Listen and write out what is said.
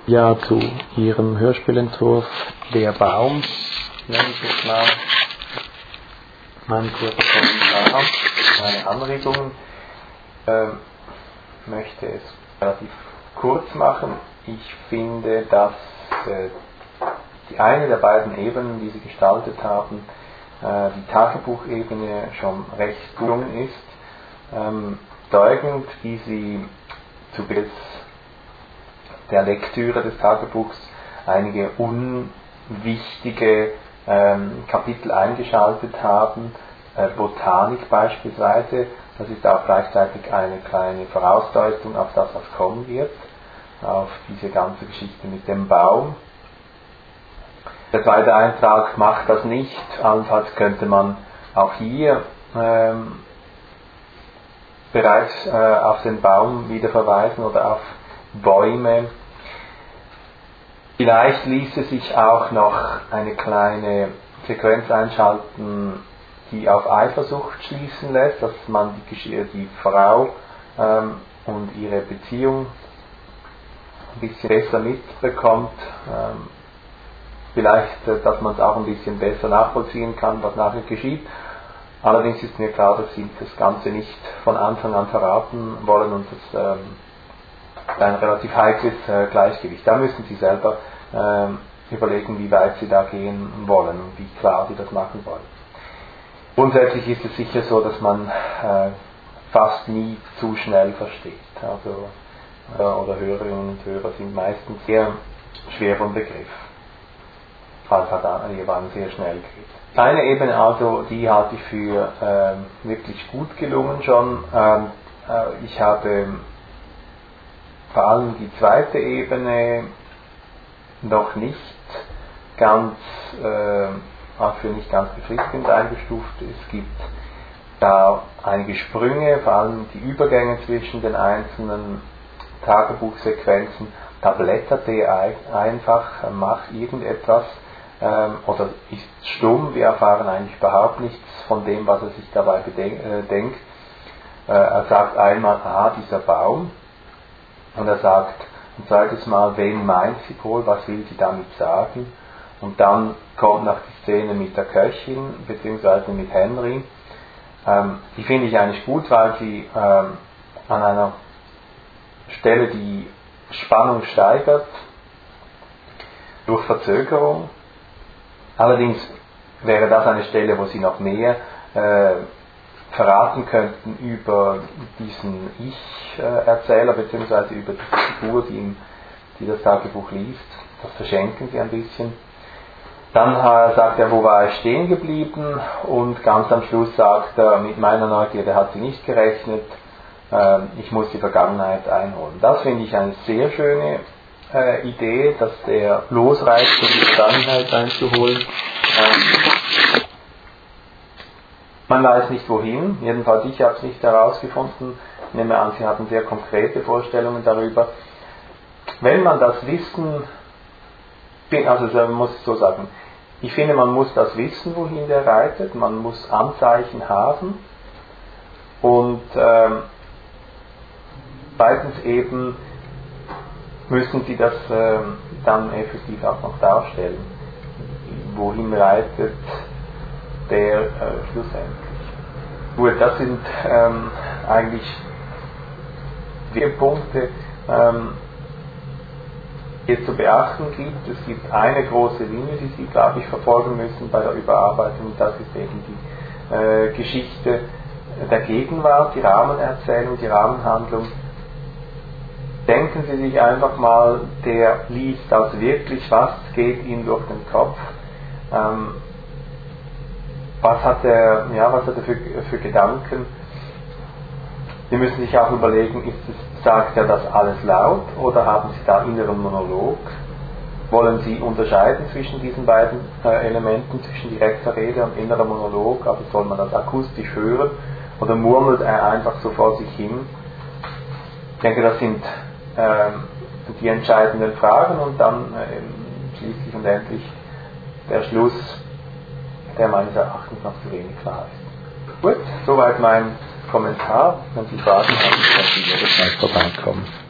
Ja, zu Ihrem Hörspielentwurf Der Baum, nenne ich jetzt mal meinen kurzen Kommentar, meine Anregungen. Möchte es relativ kurz machen. Ich finde, dass die eine der beiden Ebenen, die Sie gestaltet haben, die Tagebuchebene, schon recht gelungen ist. Bedeutend, wie Sie zu Beginn der Lektüre des Tagebuchs einige unwichtige Kapitel eingeschaltet haben, Botanik beispielsweise. Das ist auch gleichzeitig eine kleine Vorausdeutung auf das, was kommen wird, auf diese ganze Geschichte mit dem Baum. Der zweite Eintrag macht das nicht, allenfalls könnte man auch hier bereits auf den Baum wieder verweisen oder auf Bäume. Vielleicht ließe sich auch noch eine kleine Sequenz einschalten, die auf Eifersucht schließen lässt, dass man die Frau und ihre Beziehung ein bisschen besser mitbekommt. Vielleicht, dass man es auch ein bisschen besser nachvollziehen kann, was nachher geschieht. Allerdings ist mir klar, dass Sie das Ganze nicht von Anfang an verraten wollen und das ein relativ heikles Gleichgewicht. Da müssen Sie selber überlegen, wie weit Sie da gehen wollen und wie klar Sie das machen wollen. Grundsätzlich ist es sicher so, dass man fast nie zu schnell versteht. Also, oder Hörerinnen und Hörer sind meistens sehr schwer vom Begriff, falls es dann sehr schnell geht. Eine Ebene also, die halte ich für wirklich gut gelungen schon. Ich habe vor allem die zweite Ebene noch nicht ganz, für nicht ganz befriedigend eingestuft. Es gibt da einige Sprünge, vor allem die Übergänge zwischen den einzelnen Tagebuchsequenzen. Da blättert er einfach, macht irgendetwas oder ist stumm. Wir erfahren eigentlich überhaupt nichts von dem, was er sich dabei denkt. Er sagt einmal, dieser Baum. Und er sagt ein zweites Mal, wen meint sie wohl, was will sie damit sagen? Und dann kommt noch die Szene mit der Köchin, beziehungsweise mit Henry. Die finde ich eigentlich gut, weil sie an einer Stelle die Spannung steigert, durch Verzögerung. Allerdings wäre das eine Stelle, wo sie noch mehr verraten könnten über diesen Ich-Erzähler bzw. über die Figur, die das Tagebuch liest. Das verschenken sie ein bisschen. Dann sagt er, wo war ich stehen geblieben? Und ganz am Schluss sagt er, mit meiner Neugierde hat sie nicht gerechnet, ich muss die Vergangenheit einholen. Das finde ich eine sehr schöne Idee, dass der losreißt, um die Vergangenheit einzuholen. Man weiß nicht wohin, jedenfalls ich habe es nicht herausgefunden. Ich nehme an, Sie hatten sehr konkrete Vorstellungen darüber. Wenn man das Wissen, also man muss es so sagen, ich finde, man muss das wissen, wohin der reitet, man muss Anzeichen haben und zweitens eben müssen Sie das dann effektiv auch noch darstellen. Wohin reitet der schlussendlich. Gut, das sind eigentlich die Punkte, die es zu beachten gibt. Es gibt eine große Linie, die Sie, glaube ich, verfolgen müssen bei der Überarbeitung, und das ist eben die Geschichte der Gegenwart, die Rahmenerzählung, die Rahmenhandlung. Denken Sie sich einfach mal, der liest das wirklich, was geht ihm durch den Kopf, was hat er für Gedanken? Sie müssen sich auch überlegen, sagt er das alles laut oder haben Sie da inneren Monolog? Wollen Sie unterscheiden zwischen diesen beiden Elementen, zwischen direkter Rede und innerer Monolog? Also soll man das akustisch hören oder murmelt er einfach so vor sich hin? Ich denke, das sind die entscheidenden Fragen und dann schließlich und endlich der Schluss, der meines Erachtens noch zu wenig klar ist. Gut, soweit mein Kommentar. Wenn Sie Fragen haben, können Sie jederzeit vorbeikommen.